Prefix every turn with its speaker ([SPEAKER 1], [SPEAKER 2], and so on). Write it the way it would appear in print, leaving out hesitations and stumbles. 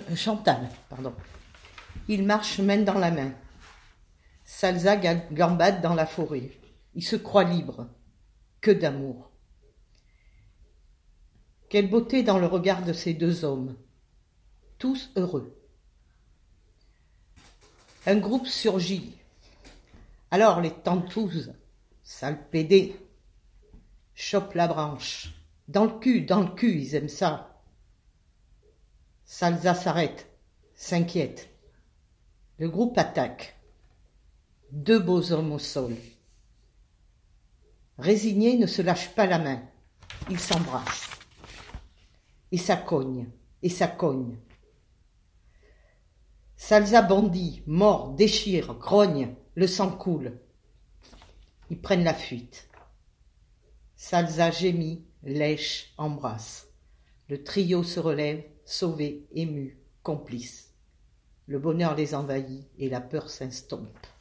[SPEAKER 1] Chantal, pardon. Ils marchent main dans la main. Salsa gambade dans la forêt. Il se croit libre. Que d'amour. Quelle beauté dans le regard de ces deux hommes. Tous heureux. Un groupe surgit. Alors les tantous, sale pédé, chopent la branche. Dans le cul, ils aiment ça. Salsa s'arrête, s'inquiète. Le groupe attaque. Deux beaux hommes au sol. Résignés ne se lâchent pas la main. Ils s'embrassent. Et ça cogne, et ça cogne. Salsa bondit, mord, déchire, grogne, le sang coule. Ils prennent la fuite. Salsa gémit, lèche, embrasse. Le trio se relève, sauvé, ému, complice. Le bonheur les envahit et la peur s'estompe.